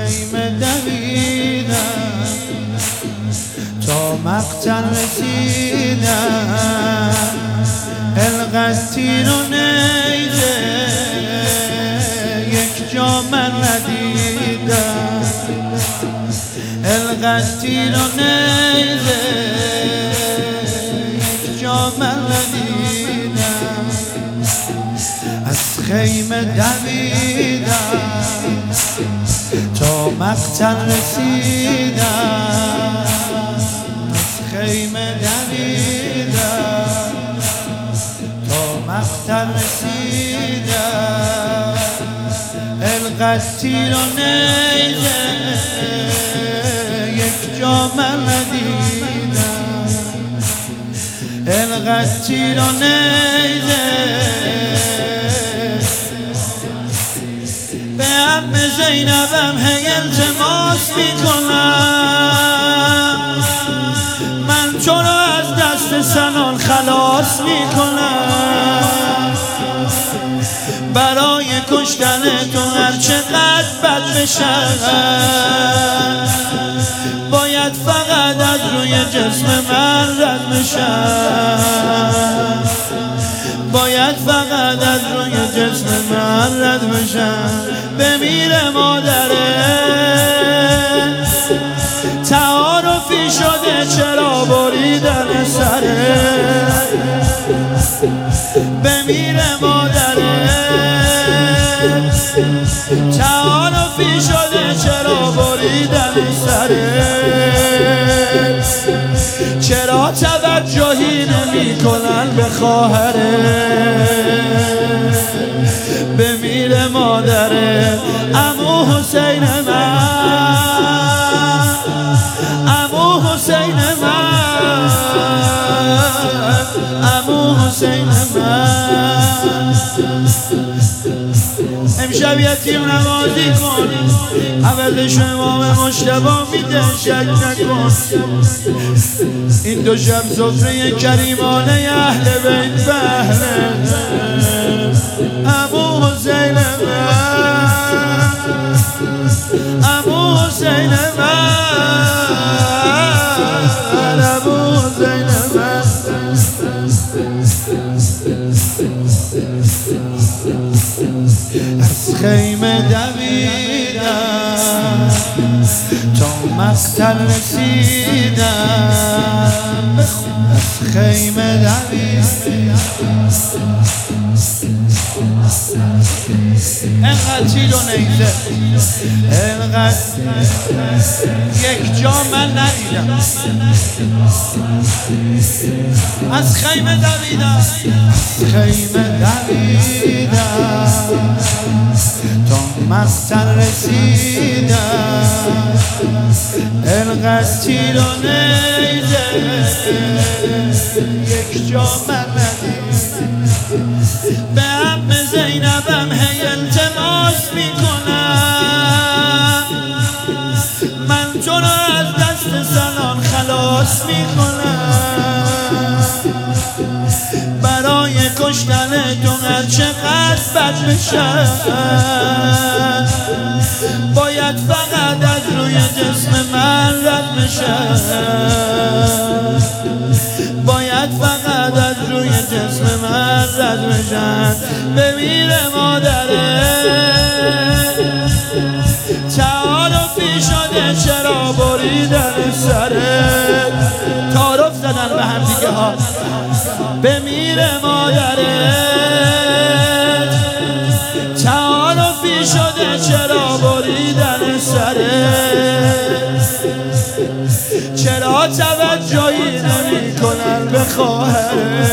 خیمه دویدم تا مقتل رسیدم، القد تیر و نیزه یک جا من ندیدم، القد تیر و نیزه یک جا من ندیدم، از خیمه دویدم تا مقتل رسیدم، از خیمه دویدم تا مقتل رسیدم، القد تیر و نیزه یک جا من ندیدم، القد تیر و نیزه به عم زینبم هی التماس میکنم، من تو رو از دست سنان خلاص میکنم، برای کشتن تو هر چقدر بد بشم باید فقط از روی جسم من رد بشم، باید فقط از روی جسم من رد بشم، بمیره مادره تعارفی شده چرا بریدن سره، بمیره مادره تعارفی شده چرا بریدن سره، چرا توجهی نمی کنن به خواهره، بمیره مادره عمو حسین من، عمو حسین من، عمو حسین من. امشب یتیم نوازی کن، اولش امام مجتبی میده شک نکن، این دو شب سفره کریمانه اهل بیت بهله، عمو حسین من، عمو حسین من، عمو حسین من. از خیمه دویدم تا مقتل رسیدم، از خیمه دویدم انقدر تیر و نیزه، انقدر یک جا من ندیدم، از خیمه دویدم، از خیمه دویدم تا مقتل رسیدم، انقدر تیر و نیزه یک جا من ندیدم، به عم زینبم هی التماس میکنم، من تو رو از دست زنان خلاص میکنم، برای کشتن تو هر چقدر بد بشم باید فقط از روی جسم من رد بشم، باید فقط از روی جسم من رد بشم، بمیره مادره تعارفی شده چرا بریدن سره، تعارف زدن به هم دیگه ها، بمیره مادره تعارفی شده چرا بریدن سره، چرا توجهی نمی کنن به خواهره،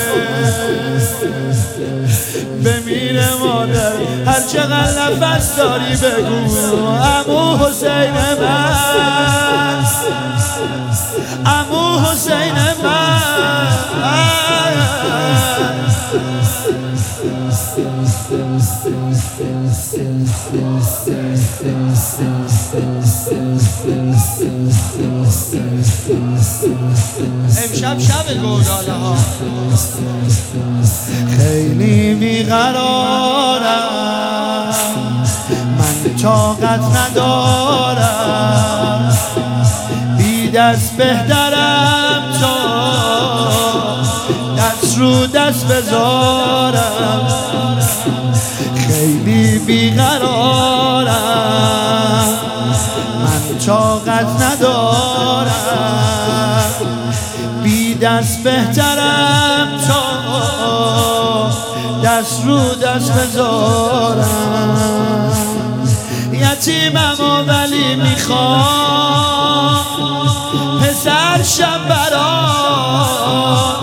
بمیره مادر هر چقدر نفس داری بگو عمو حسین من، عمو حسین من. امشب شب گوداله ها، خیلی بیقرارم من طاقت ندارم، دست بهترم تا دست رو دست بذارم، خیلی بیقرارم من طاقت ندارم، بی دست بهترم تا دست رو دست بذارم. یتیمم ولی میخوام پسر شم برات،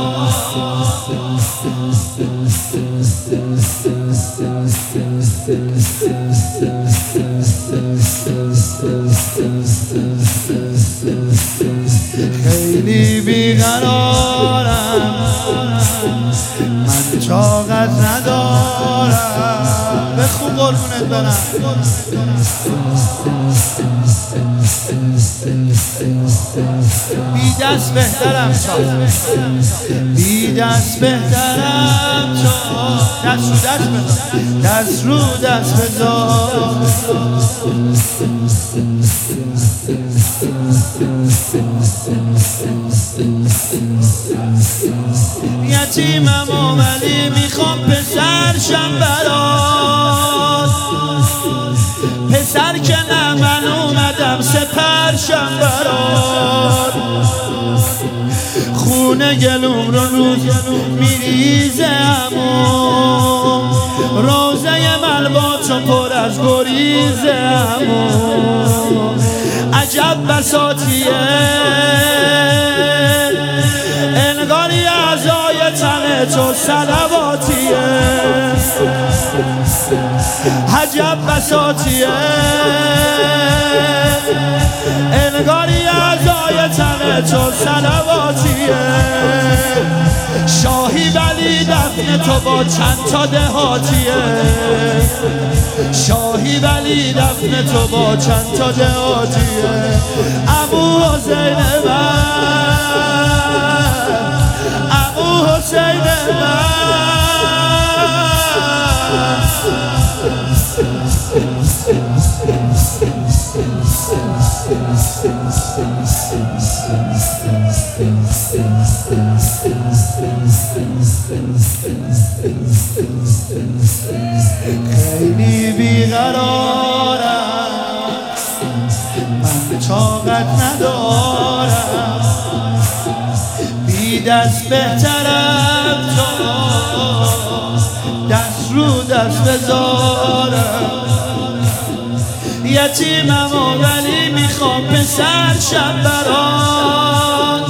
خیلی بیقرارم من طاقت ندارم. بخون قربونت برم. بی دست بهترم تا بی دست بهترم تا دست رو دست بذار، دست رو دست بذار. یتیمم ولی میخوام پسر شم برات، پسر که نه من اومدم سپر شم برات. خونه گلوم رو روز میریزه عموم، روزه ملباتو پر از گریزه عموم. عجب بساطیه انگاری اعضای تن تو صلواتیه، عجب بساطیه انگاری اعضای تن تو صلواتیه. شاهی ولی دفن تو با چند تا دهاتیه، شاهی ولی دفن تو با چند تا دهاتیه. ابو حسین من، ابو حسین من، خیلی بیقرارم من طاقت ندارم، بی دست بهترم تا دست رو دست بذارم. یتیمم ولی میخوام پسر شم برات،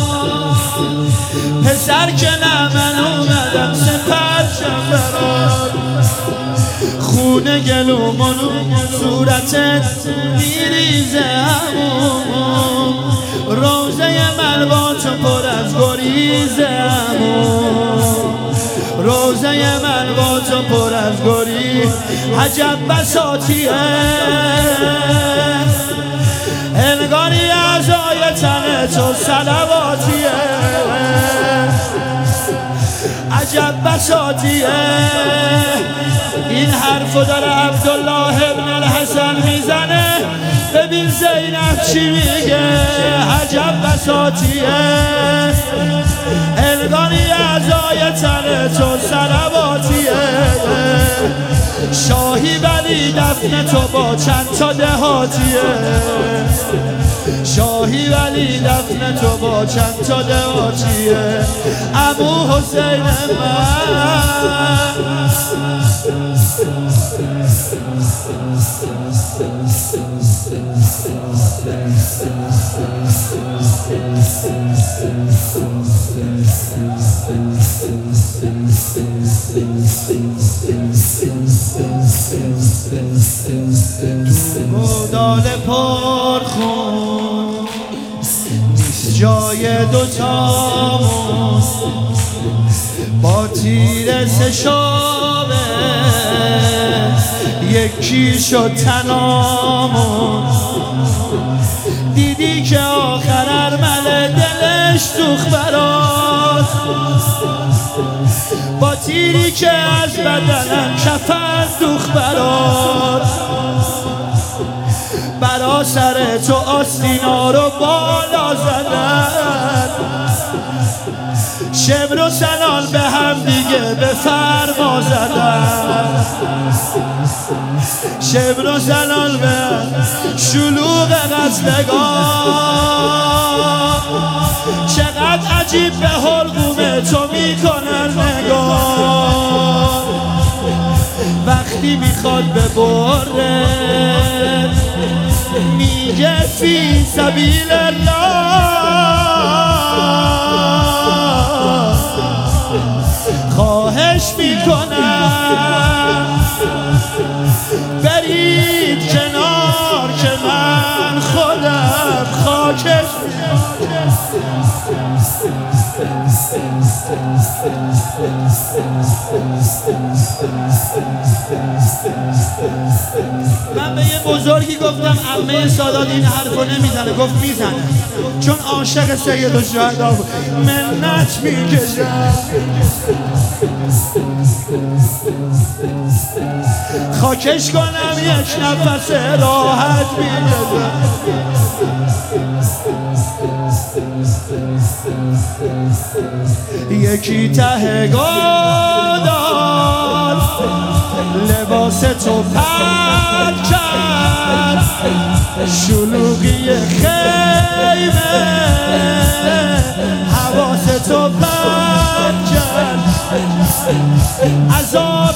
پسر که نه من اومدم سپر شم برات. خونه گلوم و صورتت میریزه عموم، روزه ملباتو پر از گریزه عموم، روزه ملباتو پر از گریز. عجب بساطیه انگاری اعضای تن تو صلواتیه، عجب بساطیه. این حرفو داره عبدالله ابن الحسن میزنه، ببین زینب چی میگه. عجب بساطیه انگاری اعضای تن تو صلواتیه، شاهی ولی دفن تو با چند تا دهاتیه، شاهی ولی دفن تو با چند تا دهاتیه. ابو حسین من، تو گودال پرخون نیست جای دوتامون، با تیر سشابه یکی شد تنامون. دیدی که آخر ارمله دلش سوخت برات، با تیری که از بدنم کفن دوخت برات. برا سر تو آستینا رو بالا زدن، شبر و سنان به هم دیگه به فرما زدن، شبر و سنان به شلوغ قصدگاه، چقدر عجیب به حلقوم تو میکنن نگاه، وقتی میخواد به بره میگه فی سبیل الله، خواهش میکنم برید کنار که من خودم خاکش من به یه بزرگی گفتم عمه سادات این حرفو نمیزنه، گفت میزنه چون عاشق سیدالشهدا بود، منت میکشم خاکش کنم یک نفس راحت میگذم. یکی ته گادال لباس تو پرد کرد، شلوغی خیمه حواس تو پرد کرد، عذاب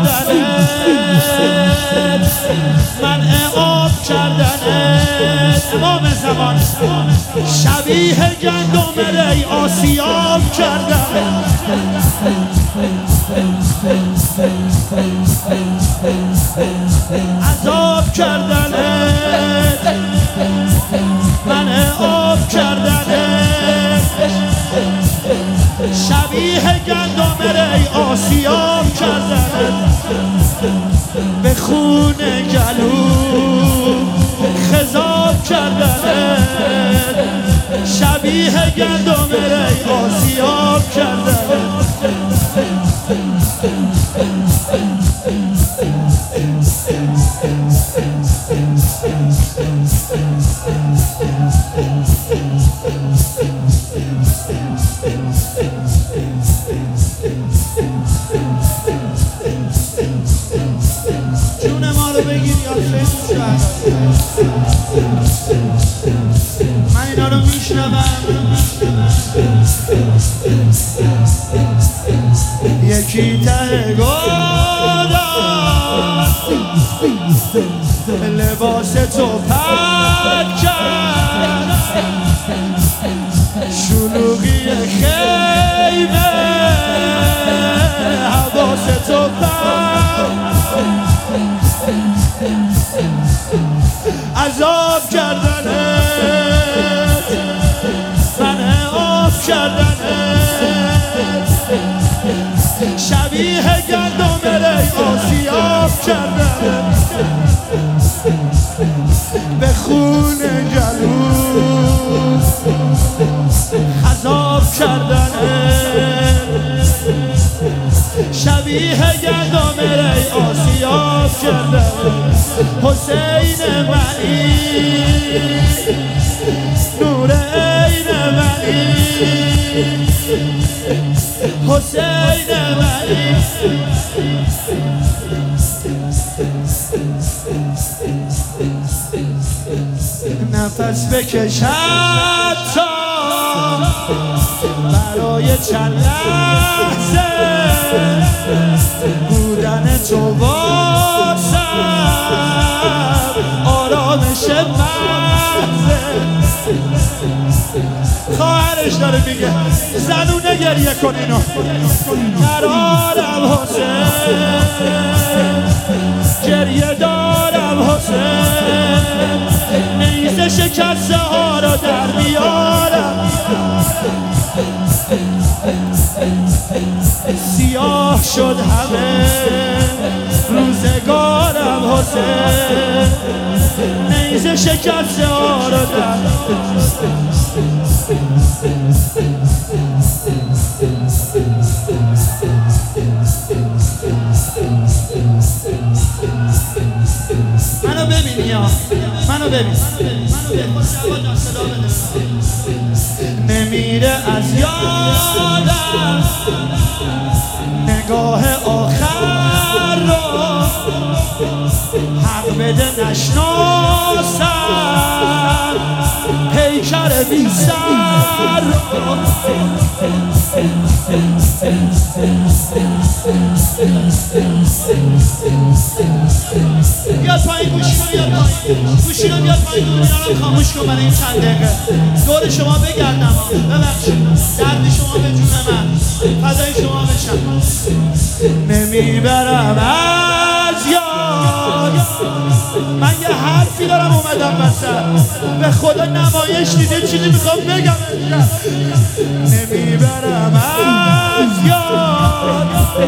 کردنت منع آب کردنت، امام زمان شبیه گندم ری آسیاب کردن، عذاب کردنت منع آب کردنت، شبیه گندم ری آسیاب کردنت، به خون گلو خضاب کردنت، شبیه گندم ری آسیاب کردنت. جون ما رو بگیر یا من اینا رو میشنوم، یکی ته گادال لباس تو پرد کرد، شلوغی خیمه حواس تو پرد، عذاب کردنت منع آب کردنت، شبیه گندم ری آسیاب کردنت، به خون گلو عذاب کردنت، شبیه گندم ری آسیاب کردنت. حسین منی نور عین منی، حسین منی نفس بکشد تا برای چند لحظه بودن تو واسم آرامش محضه. خواهرش داره میگه زنونه گریه کن اینو، قرارم حسین گریه دارم حسین، نیزه شکسته ها را در میارم، سیاه شد همه روزگارم حسین، نیزه شکسته ها را در منو ببینی ها، منو ببین نمیره از یادم نگاه آخر رو حق بده نشناسم پیکر بی سر رو بیاد پایین گوشی رو بیاد پایین گوشی رو بیاد پایین دنیا رو خاموش کن برای این چند دقیقه دور شما بگردم ببخشید درد شما به جون من فدای شما بشم نمیبرم از یاد من یه حرفی دارم اومدم وسط به خدا نمایش دیده چیزی میخوام بگم نمیبرم از یاد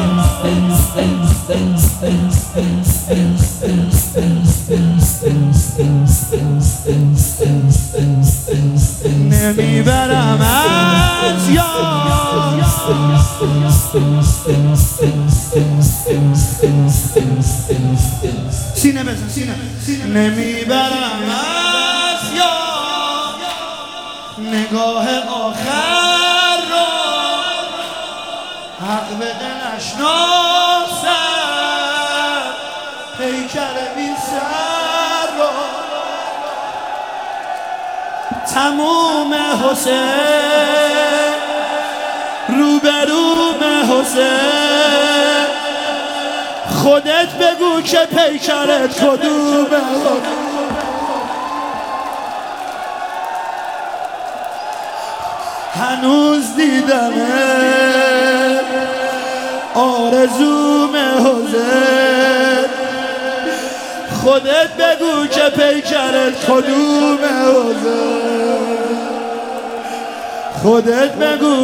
نمیبرم از یاد سینه بزن سینه نمیبرم از یاد نگاه آخر رو حق بده نشناسم پیکر بی سر رو تموم حسین روبروم حسین خودت بگو که پیکرت کدومه هنوز دیدمه آرزوم حسین خودت بگو که پیکرت کدومه حسین خودت بگو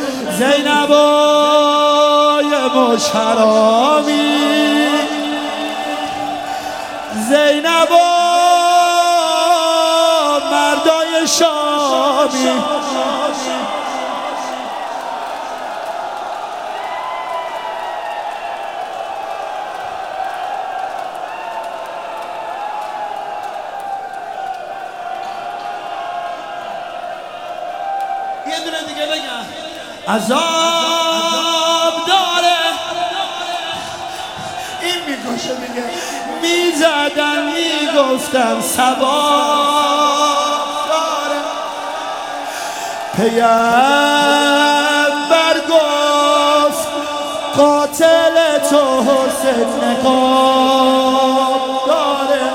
زینبای مشحرامی زینبا مردای شامی یه دونه دیگه بگم عذاب داره این میگوشه میگه میزدن میگفتم ثواب داره پیامبر گفت قاتل تو حسین نقاب داره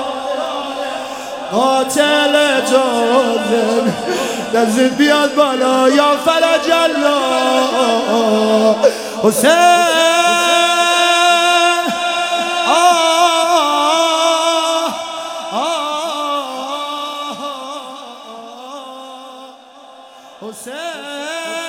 قاتل تو حسین دستت بیاد بالا یا فرج الله حسین حسین